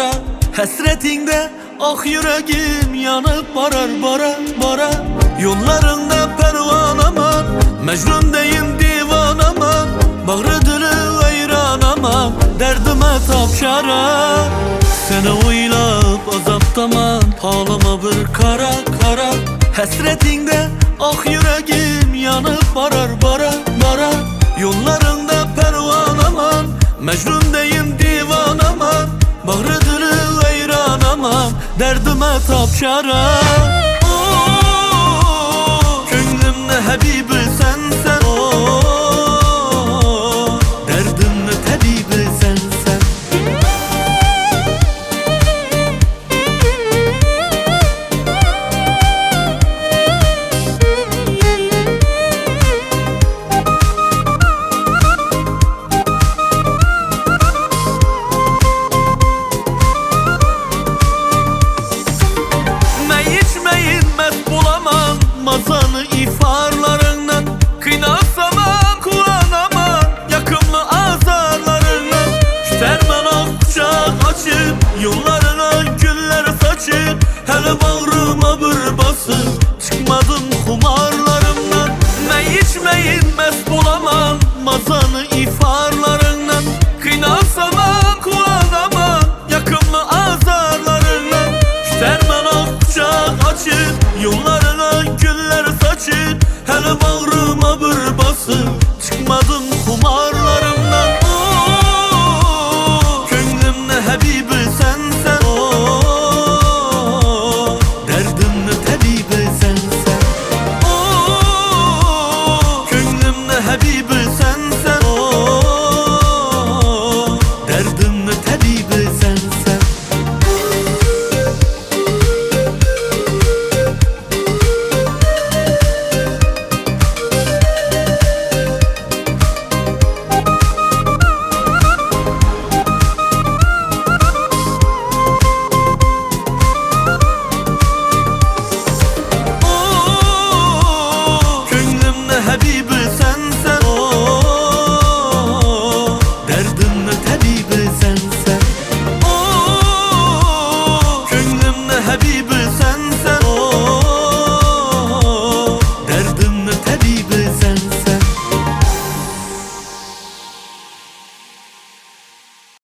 bara. Hasretinde ah yüreğim yanıp barar bara bara. Yollarında pervan aman, Mecnun deyim divan aman. Bağrı dili veyran aman, derdime tapşara. Seni oylap azaptaman, halıma bir kara kara. Hasretinde ah yüreğim yanıp barar bara bara. Yollarında pervan aman, Mecnun deyim divan aman. Bağrı dili veyran aman, derdime tapşara. Könlümde Habibi sensen, derdimde tabibi sensen. Mazanı ifarlarından, kıynasamam kullanamam yakımlı azarlarından. İştermen ak kucak açıp, yollarına güller saçıp, hele bağrıma bir basıp, çıkmadım kumarlarımdan. Ne içmeyin mest bulamam, mazanı ifarlarından, kıynasamam kullanamam yakımlı azarlarından. İştermen ak kucak açıp, yollarına güller saçıp, hele bağrıma